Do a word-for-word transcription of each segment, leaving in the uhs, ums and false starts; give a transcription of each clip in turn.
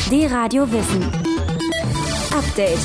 D-Radio Wissen. Update.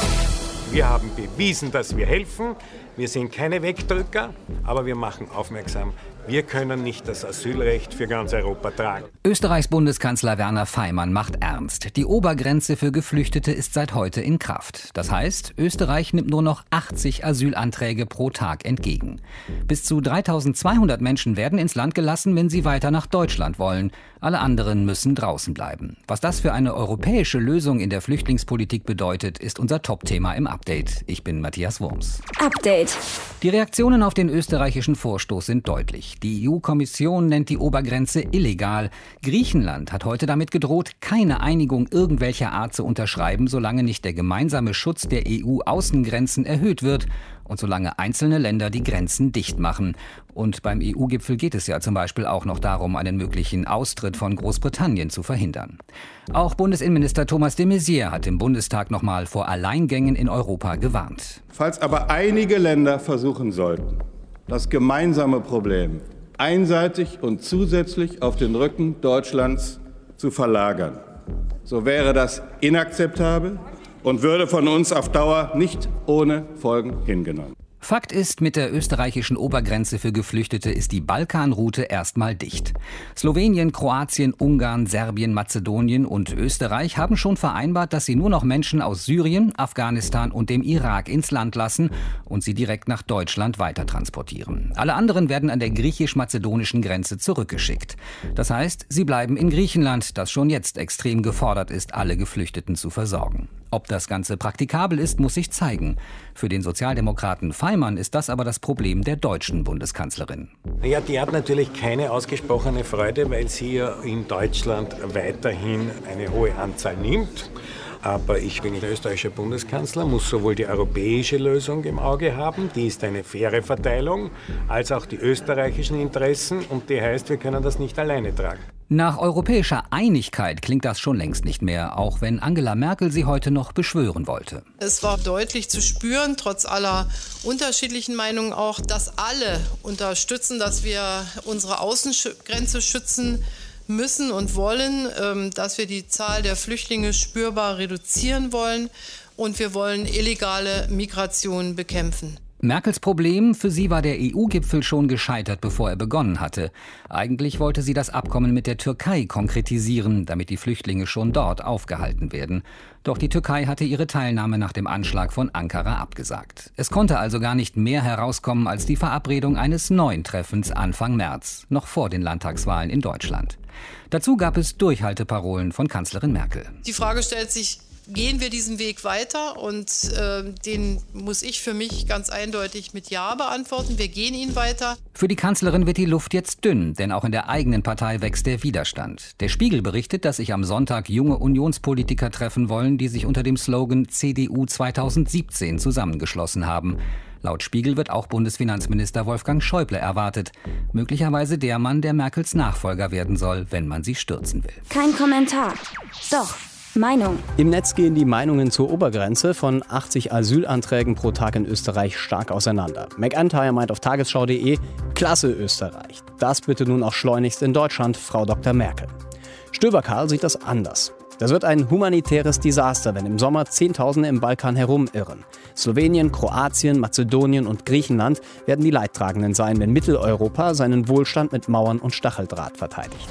Wir haben bewiesen, dass wir helfen. Wir sind keine Wegdrücker, aber wir machen aufmerksam. Wir können nicht das Asylrecht für ganz Europa tragen. Österreichs Bundeskanzler Werner Faymann macht ernst. Die Obergrenze für Geflüchtete ist seit heute in Kraft. Das heißt, Österreich nimmt nur noch achtzig Asylanträge pro Tag entgegen. Bis zu dreitausendzweihundert Menschen werden ins Land gelassen, wenn sie weiter nach Deutschland wollen. Alle anderen müssen draußen bleiben. Was das für eine europäische Lösung in der Flüchtlingspolitik bedeutet, ist unser Top-Thema im Update. Ich bin Matthias Wurms. Update. Die Reaktionen auf den österreichischen Vorstoß sind deutlich. Die E U-Kommission nennt die Obergrenze illegal. Griechenland hat heute damit gedroht, keine Einigung irgendwelcher Art zu unterschreiben, solange nicht der gemeinsame Schutz der E U-Außengrenzen erhöht wird und solange einzelne Länder die Grenzen dicht machen. Und beim E U-Gipfel geht es ja zum Beispiel auch noch darum, einen möglichen Austritt von Großbritannien zu verhindern. Auch Bundesinnenminister Thomas de Maizière hat im Bundestag nochmal vor Alleingängen in Europa gewarnt. Falls aber einige Länder versuchen sollten, das gemeinsame Problem einseitig und zusätzlich auf den Rücken Deutschlands zu verlagern, so wäre das inakzeptabel und würde von uns auf Dauer nicht ohne Folgen hingenommen. Fakt ist, mit der österreichischen Obergrenze für Geflüchtete ist die Balkanroute erstmal dicht. Slowenien, Kroatien, Ungarn, Serbien, Mazedonien und Österreich haben schon vereinbart, dass sie nur noch Menschen aus Syrien, Afghanistan und dem Irak ins Land lassen und sie direkt nach Deutschland weitertransportieren. Alle anderen werden an der griechisch-mazedonischen Grenze zurückgeschickt. Das heißt, sie bleiben in Griechenland, das schon jetzt extrem gefordert ist, alle Geflüchteten zu versorgen. Ob das Ganze praktikabel ist, muss sich zeigen. Für den Sozialdemokraten Faymann ist das aber das Problem der deutschen Bundeskanzlerin. Ja, die hat natürlich keine ausgesprochene Freude, weil sie ja in Deutschland weiterhin eine hohe Anzahl nimmt. Aber ich bin der österreichische Bundeskanzler, muss sowohl die europäische Lösung im Auge haben, die ist eine faire Verteilung, als auch die österreichischen Interessen. Und die heißt, wir können das nicht alleine tragen. Nach europäischer Einigkeit klingt das schon längst nicht mehr, auch wenn Angela Merkel sie heute noch beschwören wollte. Es war deutlich zu spüren, trotz aller unterschiedlichen Meinungen auch, dass alle unterstützen, dass wir unsere Außengrenze schützen müssen und wollen, dass wir die Zahl der Flüchtlinge spürbar reduzieren wollen und wir wollen illegale Migration bekämpfen. Merkels Problem, für sie war der E U-Gipfel schon gescheitert, bevor er begonnen hatte. Eigentlich wollte sie das Abkommen mit der Türkei konkretisieren, damit die Flüchtlinge schon dort aufgehalten werden. Doch die Türkei hatte ihre Teilnahme nach dem Anschlag von Ankara abgesagt. Es konnte also gar nicht mehr herauskommen als die Verabredung eines neuen Treffens Anfang März, noch vor den Landtagswahlen in Deutschland. Dazu gab es Durchhalteparolen von Kanzlerin Merkel. Die Frage stellt sich, gehen wir diesen Weg weiter? Und äh, den muss ich für mich ganz eindeutig mit Ja beantworten. Wir gehen ihn weiter. Für die Kanzlerin wird die Luft jetzt dünn, denn auch in der eigenen Partei wächst der Widerstand. Der Spiegel berichtet, dass sich am Sonntag junge Unionspolitiker treffen wollen, die sich unter dem Slogan C D U zweitausendsiebzehn zusammengeschlossen haben. Laut Spiegel wird auch Bundesfinanzminister Wolfgang Schäuble erwartet. Möglicherweise der Mann, der Merkels Nachfolger werden soll, wenn man sie stürzen will. Kein Kommentar. Doch. Meinung. Im Netz gehen die Meinungen zur Obergrenze von achtzig Asylanträgen pro Tag in Österreich stark auseinander. McIntyre meint auf tagesschau punkt de, klasse Österreich. Das bitte nun auch schleunigst in Deutschland, Frau Doktor Merkel. Stöber-Karl sieht das anders. Das wird ein humanitäres Desaster, wenn im Sommer Zehntausende im Balkan herumirren. Slowenien, Kroatien, Mazedonien und Griechenland werden die Leidtragenden sein, wenn Mitteleuropa seinen Wohlstand mit Mauern und Stacheldraht verteidigt.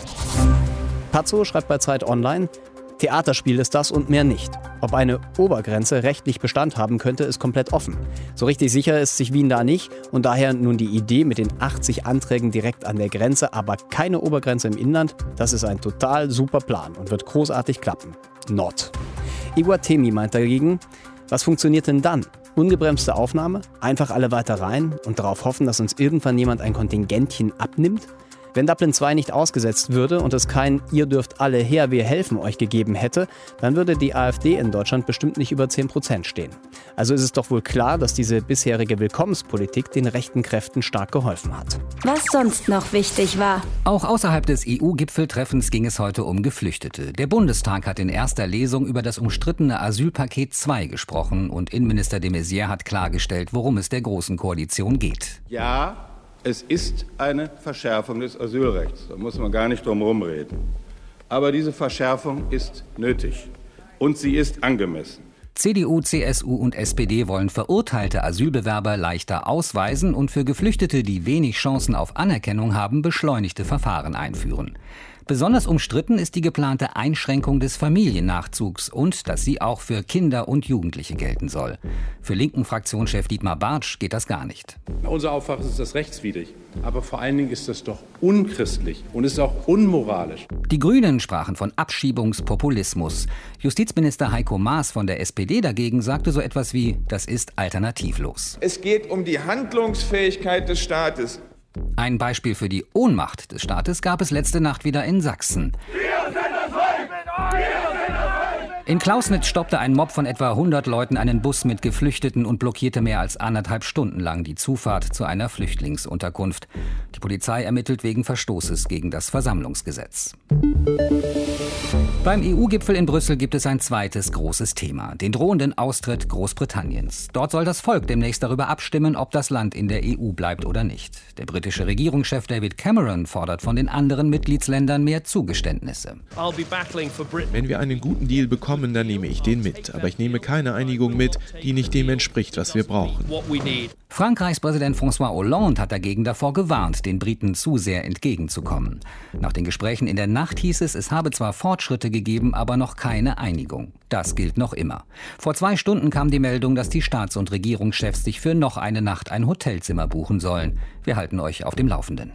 Pazzo schreibt bei Zeit Online, Theaterspiel ist das und mehr nicht. Ob eine Obergrenze rechtlich Bestand haben könnte, ist komplett offen. So richtig sicher ist sich Wien da nicht und daher nun die Idee mit den achtzig Anträgen direkt an der Grenze, aber keine Obergrenze im Inland, das ist ein total super Plan und wird großartig klappen. Not. Iguatemi meint dagegen, was funktioniert denn dann? Ungebremste Aufnahme? Einfach alle weiter rein und darauf hoffen, dass uns irgendwann jemand ein Kontingentchen abnimmt? Wenn Dublin zwei nicht ausgesetzt würde und es kein "Ihr dürft alle her, wir helfen euch" gegeben hätte, dann würde die AfD in Deutschland bestimmt nicht über zehn Prozent stehen. Also ist es doch wohl klar, dass diese bisherige Willkommenspolitik den rechten Kräften stark geholfen hat. Was sonst noch wichtig war. Auch außerhalb des E U-Gipfeltreffens ging es heute um Geflüchtete. Der Bundestag hat in erster Lesung über das umstrittene Asylpaket zwei gesprochen und Innenminister de Maizière hat klargestellt, worum es der Großen Koalition geht. Ja, es ist eine Verschärfung des Asylrechts. Da muss man gar nicht drum herum reden. Aber diese Verschärfung ist nötig und sie ist angemessen. C D U, C S U und S P D wollen verurteilte Asylbewerber leichter ausweisen und für Geflüchtete, die wenig Chancen auf Anerkennung haben, beschleunigte Verfahren einführen. Besonders umstritten ist die geplante Einschränkung des Familiennachzugs und dass sie auch für Kinder und Jugendliche gelten soll. Für Linken-Fraktionschef Dietmar Bartsch geht das gar nicht. Unserer Auffassung ist das rechtswidrig, aber vor allen Dingen ist das doch unchristlich und ist auch unmoralisch. Die Grünen sprachen von Abschiebungspopulismus. Justizminister Heiko Maas von der S P D dagegen sagte so etwas wie, das ist alternativlos. Es geht um die Handlungsfähigkeit des Staates. Ein Beispiel für die Ohnmacht des Staates gab es letzte Nacht wieder in Sachsen. In Klausnitz stoppte ein Mob von etwa hundert Leuten einen Bus mit Geflüchteten und blockierte mehr als anderthalb Stunden lang die Zufahrt zu einer Flüchtlingsunterkunft. Die Polizei ermittelt wegen Verstoßes gegen das Versammlungsgesetz. Beim E U-Gipfel in Brüssel gibt es ein zweites großes Thema, den drohenden Austritt Großbritanniens. Dort soll das Volk demnächst darüber abstimmen, ob das Land in der E U bleibt oder nicht. Der britische Regierungschef David Cameron fordert von den anderen Mitgliedsländern mehr Zugeständnisse. Wenn wir einen guten Deal bekommen, dann nehme ich den mit. Aber ich nehme keine Einigung mit, die nicht dem entspricht, was wir brauchen. Frankreichs Präsident François Hollande hat dagegen davor gewarnt, den Briten zu sehr entgegenzukommen. Nach den Gesprächen in der Nacht hieß es, es habe zwar Fortschritte gegeben, aber noch keine Einigung. Das gilt noch immer. Vor zwei Stunden kam die Meldung, dass die Staats- und Regierungschefs sich für noch eine Nacht ein Hotelzimmer buchen sollen. Wir halten euch auf dem Laufenden.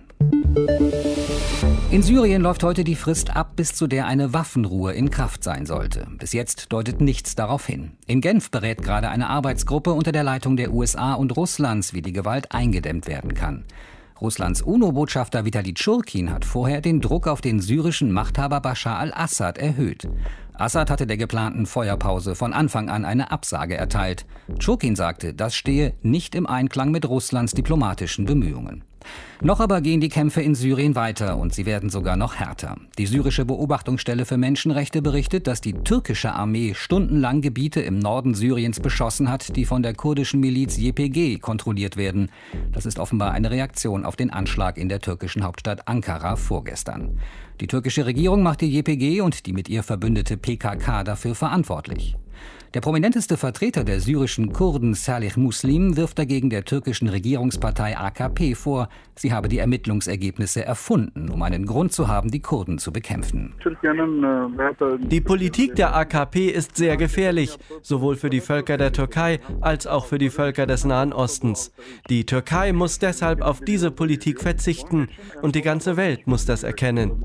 In Syrien läuft heute die Frist ab, bis zu der eine Waffenruhe in Kraft sein sollte. Bis jetzt deutet nichts darauf hin. In Genf berät gerade eine Arbeitsgruppe unter der Leitung der U S A und Russlands, wie die Gewalt eingedämmt werden kann. Russlands UNO-Botschafter Vitali Tschurkin hat vorher den Druck auf den syrischen Machthaber Bashar al-Assad erhöht. Assad hatte der geplanten Feuerpause von Anfang an eine Absage erteilt. Tschurkin sagte, das stehe nicht im Einklang mit Russlands diplomatischen Bemühungen. Noch aber gehen die Kämpfe in Syrien weiter und sie werden sogar noch härter. Die syrische Beobachtungsstelle für Menschenrechte berichtet, dass die türkische Armee stundenlang Gebiete im Norden Syriens beschossen hat, die von der kurdischen Miliz Y P G kontrolliert werden. Das ist offenbar eine Reaktion auf den Anschlag in der türkischen Hauptstadt Ankara vorgestern. Die türkische Regierung macht die Y P G und die mit ihr verbündete P K K dafür verantwortlich. Der prominenteste Vertreter der syrischen Kurden, Salih Muslim, wirft dagegen der türkischen Regierungspartei A K P vor, sie habe die Ermittlungsergebnisse erfunden, um einen Grund zu haben, die Kurden zu bekämpfen. Die Politik der A K P ist sehr gefährlich, sowohl für die Völker der Türkei als auch für die Völker des Nahen Ostens. Die Türkei muss deshalb auf diese Politik verzichten und die ganze Welt muss das erkennen.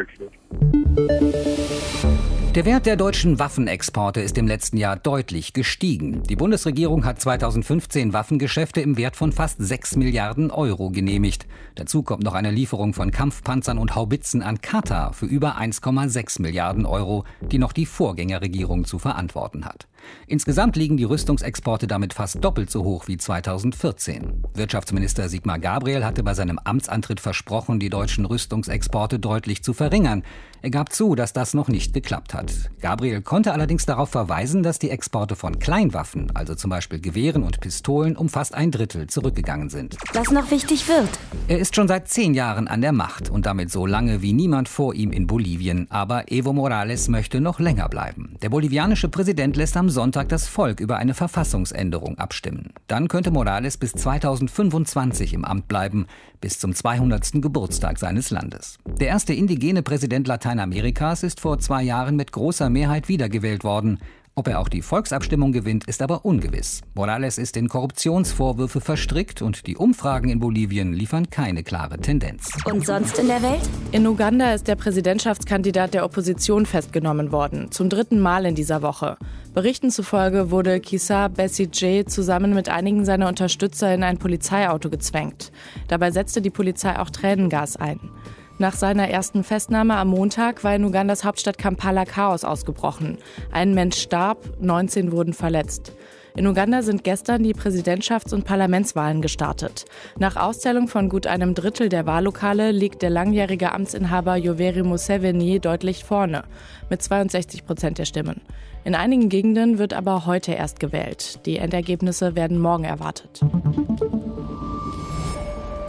Der Wert der deutschen Waffenexporte ist im letzten Jahr deutlich gestiegen. Die Bundesregierung hat zweitausendfünfzehn Waffengeschäfte im Wert von fast sechs Milliarden Euro genehmigt. Dazu kommt noch eine Lieferung von Kampfpanzern und Haubitzen an Katar für über eins Komma sechs Milliarden Euro, die noch die Vorgängerregierung zu verantworten hat. Insgesamt liegen die Rüstungsexporte damit fast doppelt so hoch wie zweitausendvierzehn. Wirtschaftsminister Sigmar Gabriel hatte bei seinem Amtsantritt versprochen, die deutschen Rüstungsexporte deutlich zu verringern. Er gab zu, dass das noch nicht geklappt hat. Gabriel konnte allerdings darauf verweisen, dass die Exporte von Kleinwaffen, also zum Beispiel Gewehren und Pistolen, um fast ein Drittel zurückgegangen sind. Was noch wichtig wird. Er ist schon seit zehn Jahren an der Macht und damit so lange wie niemand vor ihm in Bolivien. Aber Evo Morales möchte noch länger bleiben. Der bolivianische Präsident lässt am Sonntag das Volk über eine Verfassungsänderung abstimmen. Dann könnte Morales bis zweitausendfünfundzwanzig im Amt bleiben, bis zum zweihundertsten Geburtstag seines Landes. Der erste indigene Präsident Lateinamerikas ist vor zwei Jahren mit großer Mehrheit wiedergewählt worden. Ob er auch die Volksabstimmung gewinnt, ist aber ungewiss. Morales ist in Korruptionsvorwürfe verstrickt und die Umfragen in Bolivien liefern keine klare Tendenz. Und sonst in der Welt? In Uganda ist der Präsidentschaftskandidat der Opposition festgenommen worden, zum dritten Mal in dieser Woche. Berichten zufolge wurde Kizza Besigye zusammen mit einigen seiner Unterstützer in ein Polizeiauto gezwängt. Dabei setzte die Polizei auch Tränengas ein. Nach seiner ersten Festnahme am Montag war in Ugandas Hauptstadt Kampala Chaos ausgebrochen. Ein Mensch starb, neunzehn wurden verletzt. In Uganda sind gestern die Präsidentschafts- und Parlamentswahlen gestartet. Nach Auszählung von gut einem Drittel der Wahllokale liegt der langjährige Amtsinhaber Yoweri Museveni deutlich vorne, mit zweiundsechzig Prozent der Stimmen. In einigen Gegenden wird aber heute erst gewählt. Die Endergebnisse werden morgen erwartet.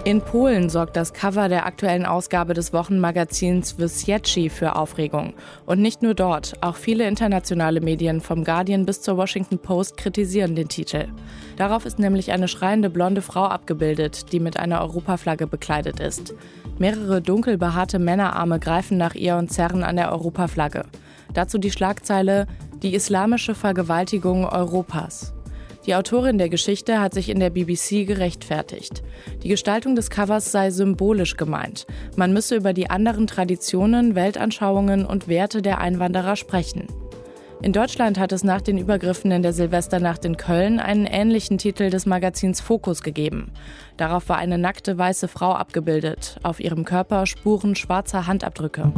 In Polen sorgt das Cover der aktuellen Ausgabe des Wochenmagazins Wysieczki für Aufregung. Und nicht nur dort, auch viele internationale Medien vom Guardian bis zur Washington Post kritisieren den Titel. Darauf ist nämlich eine schreiende blonde Frau abgebildet, die mit einer Europaflagge bekleidet ist. Mehrere dunkel behaarte Männerarme greifen nach ihr und zerren an der Europaflagge. Dazu die Schlagzeile »Die islamische Vergewaltigung Europas«. Die Autorin der Geschichte hat sich in der B B C gerechtfertigt. Die Gestaltung des Covers sei symbolisch gemeint. Man müsse über die anderen Traditionen, Weltanschauungen und Werte der Einwanderer sprechen. In Deutschland hat es nach den Übergriffen in der Silvesternacht in Köln einen ähnlichen Titel des Magazins Fokus gegeben. Darauf war eine nackte weiße Frau abgebildet, auf ihrem Körper Spuren schwarzer Handabdrücke.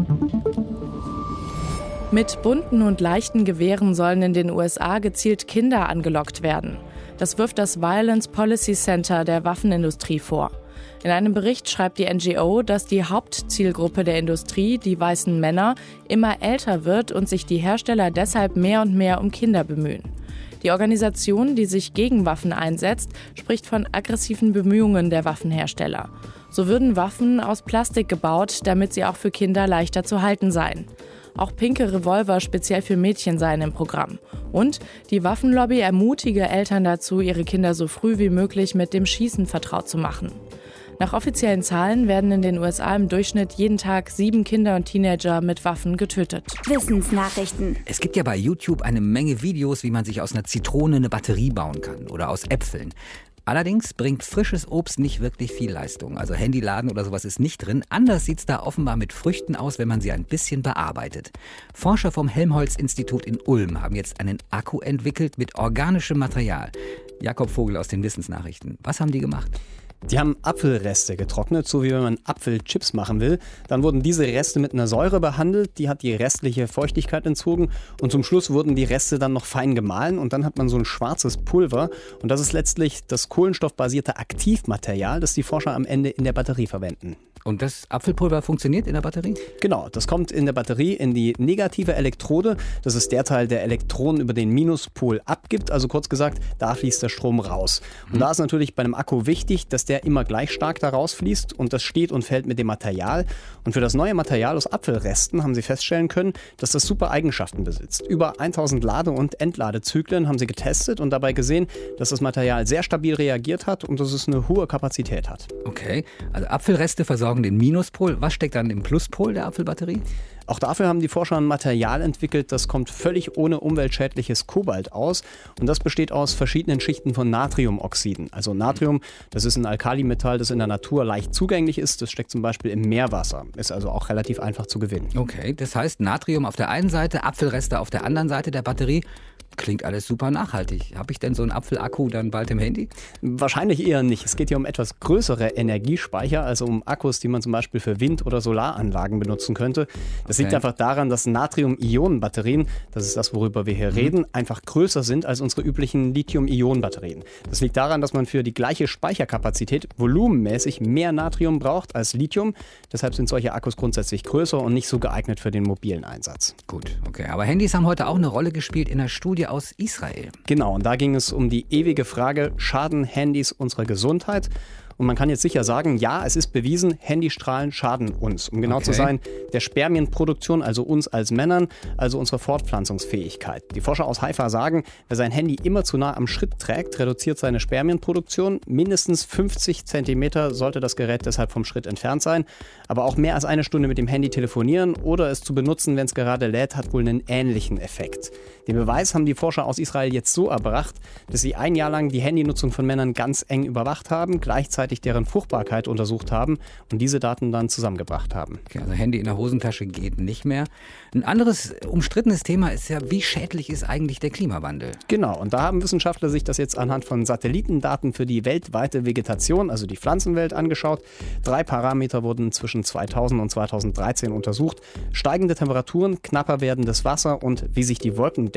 Mit bunten und leichten Gewehren sollen in den U S A gezielt Kinder angelockt werden. Das wirft das Violence Policy Center der Waffenindustrie vor. In einem Bericht schreibt die N G O, dass die Hauptzielgruppe der Industrie, die weißen Männer, immer älter wird und sich die Hersteller deshalb mehr und mehr um Kinder bemühen. Die Organisation, die sich gegen Waffen einsetzt, spricht von aggressiven Bemühungen der Waffenhersteller. So würden Waffen aus Plastik gebaut, damit sie auch für Kinder leichter zu halten seien. Auch pinke Revolver speziell für Mädchen seien im Programm. Und die Waffenlobby ermutige Eltern dazu, ihre Kinder so früh wie möglich mit dem Schießen vertraut zu machen. Nach offiziellen Zahlen werden in den U S A im Durchschnitt jeden Tag sieben Kinder und Teenager mit Waffen getötet. Wissensnachrichten. Es gibt ja bei YouTube eine Menge Videos, wie man sich aus einer Zitrone eine Batterie bauen kann oder aus Äpfeln. Allerdings bringt frisches Obst nicht wirklich viel Leistung. Also Handyladen oder sowas ist nicht drin. Anders sieht es da offenbar mit Früchten aus, wenn man sie ein bisschen bearbeitet. Forscher vom Helmholtz-Institut in Ulm haben jetzt einen Akku entwickelt mit organischem Material. Jakob Vogel aus den Wissensnachrichten. Was haben die gemacht? Die haben Apfelreste getrocknet, so wie wenn man Apfelchips machen will. Dann wurden diese Reste mit einer Säure behandelt, die hat die restliche Feuchtigkeit entzogen und zum Schluss wurden die Reste dann noch fein gemahlen und dann hat man so ein schwarzes Pulver und das ist letztlich das kohlenstoffbasierte Aktivmaterial, das die Forscher am Ende in der Batterie verwenden. Und das Apfelpulver funktioniert in der Batterie? Genau, das kommt in der Batterie in die negative Elektrode. Das ist der Teil, der Elektronen über den Minuspol abgibt. Also kurz gesagt, da fließt der Strom raus. Und mhm. da ist natürlich bei einem Akku wichtig, dass der immer gleich stark da rausfließt. Und das steht und fällt mit dem Material. Und für das neue Material aus Apfelresten haben sie feststellen können, dass das super Eigenschaften besitzt. Über tausend Lade- und Entladezyklen haben sie getestet und dabei gesehen, dass das Material sehr stabil reagiert hat und dass es eine hohe Kapazität hat. Okay, also Apfelreste versorgen den Minuspol. Was steckt dann im Pluspol der Apfelbatterie? Auch dafür haben die Forscher ein Material entwickelt, das kommt völlig ohne umweltschädliches Kobalt aus. Und das besteht aus verschiedenen Schichten von Natriumoxiden. Also Natrium, das ist ein Alkalimetall, das in der Natur leicht zugänglich ist. Das steckt zum Beispiel im Meerwasser. Ist also auch relativ einfach zu gewinnen. Okay, das heißt Natrium auf der einen Seite, Apfelreste auf der anderen Seite der Batterie. Klingt alles super nachhaltig. Habe ich denn so einen Apfelakku dann bald im Handy? Wahrscheinlich eher nicht. Es geht hier um etwas größere Energiespeicher, also um Akkus, die man zum Beispiel für Wind- oder Solaranlagen benutzen könnte. Das okay. liegt einfach daran, dass Natrium-Ionen-Batterien, das ist das, worüber wir hier mhm. reden, einfach größer sind als unsere üblichen Lithium-Ionen-Batterien. Das liegt daran, dass man für die gleiche Speicherkapazität volumenmäßig mehr Natrium braucht als Lithium. Deshalb sind solche Akkus grundsätzlich größer und nicht so geeignet für den mobilen Einsatz. Gut, okay. Aber Handys haben heute auch eine Rolle gespielt in der Studie aus Israel. Genau, und da ging es um die ewige Frage, schaden Handys unserer Gesundheit? Und man kann jetzt sicher sagen, ja, es ist bewiesen, Handystrahlen schaden uns. Um genau okay. zu sein, der Spermienproduktion, also uns als Männern, also unserer Fortpflanzungsfähigkeit. Die Forscher aus Haifa sagen, wer sein Handy immer zu nah am Schritt trägt, reduziert seine Spermienproduktion. Mindestens fünfzig Zentimeter sollte das Gerät deshalb vom Schritt entfernt sein. Aber auch mehr als eine Stunde mit dem Handy telefonieren oder es zu benutzen, wenn es gerade lädt, hat wohl einen ähnlichen Effekt. Den Beweis haben die Forscher aus Israel jetzt so erbracht, dass sie ein Jahr lang die Handynutzung von Männern ganz eng überwacht haben, gleichzeitig deren Fruchtbarkeit untersucht haben und diese Daten dann zusammengebracht haben. Okay, also Handy in der Hosentasche geht nicht mehr. Ein anderes umstrittenes Thema ist ja, wie schädlich ist eigentlich der Klimawandel? Genau, und da haben Wissenschaftler sich das jetzt anhand von Satellitendaten für die weltweite Vegetation, also die Pflanzenwelt, angeschaut. Drei Parameter wurden zwischen zweitausend und zweitausenddreizehn untersucht. Steigende Temperaturen, knapper werdendes Wasser und wie sich die Wolkendecke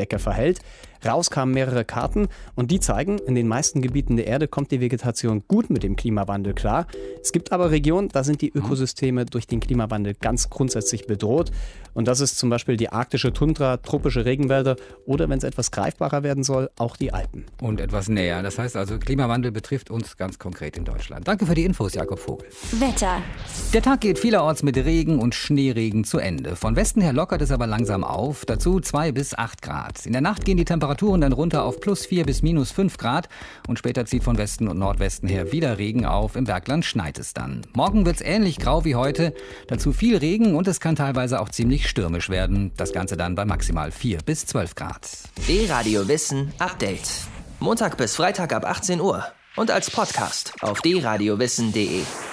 Decke verhält. Raus kamen mehrere Karten und die zeigen, in den meisten Gebieten der Erde kommt die Vegetation gut mit dem Klimawandel klar. Es gibt aber Regionen, da sind die Ökosysteme durch den Klimawandel ganz grundsätzlich bedroht. Und das ist zum Beispiel die arktische Tundra, tropische Regenwälder oder, wenn es etwas greifbarer werden soll, auch die Alpen. Und etwas näher. Das heißt also, Klimawandel betrifft uns ganz konkret in Deutschland. Danke für die Infos, Jakob Vogel. Wetter. Der Tag geht vielerorts mit Regen und Schneeregen zu Ende. Von Westen her lockert es aber langsam auf. Dazu zwei bis acht Grad. In der Nacht gehen die Temperaturen dann runter auf plus vier bis minus fünf Grad. Und später zieht von Westen und Nordwesten her wieder Regen auf. Im Bergland schneit es dann. Morgen wird es ähnlich grau wie heute. Dazu viel Regen und es kann teilweise auch ziemlich stürmisch werden. Das Ganze dann bei maximal vier bis zwölf Grad. D-Radio Wissen Update. Montag bis Freitag ab achtzehn Uhr. Und als Podcast auf d radio wissen punkt de.